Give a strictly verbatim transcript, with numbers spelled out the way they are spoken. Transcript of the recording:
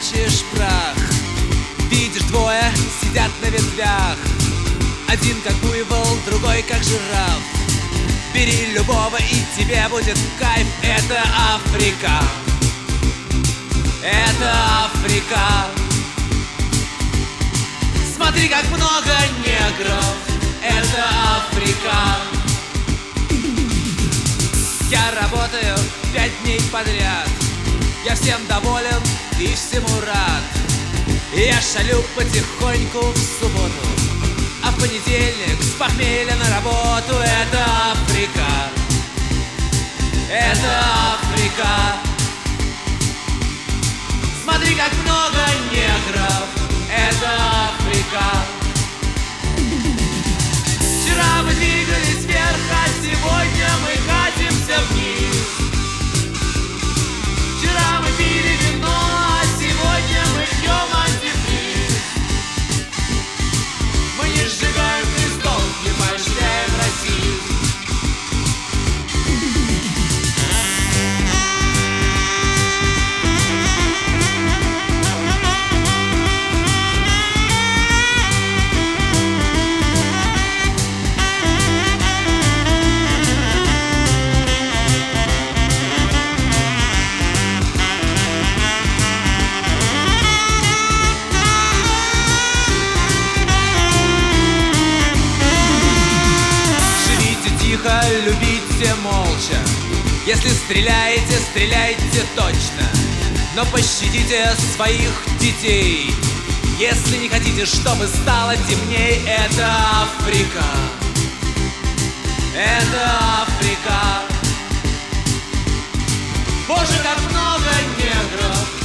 хочешь прах. Видишь, двое сидят на ветвях, один как буйвол, другой как жираф. Бери любого, и тебе будет кайф. Это Африка, это Африка. Смотри, как много негров. Это Африка. Я работаю пять дней подряд, я всем доволен и всему рад. Я шалю потихоньку в субботу, а в понедельник с похмелья на работу. Это Африка, это Африка. Смотри, как много негров. Это Африка. Вчера мы двигались вверх, а сегодня мы катимся вниз. Вчера мы пили вино, а сегодня мы пьем антифриз. Мы не сжигаем крестов, не поощряем расизм. Любите молча. Если стреляете, стреляйте точно, но пощадите своих детей. Если не хотите, чтобы стало темней. Это Африка, это Африка. Боже, как много негров.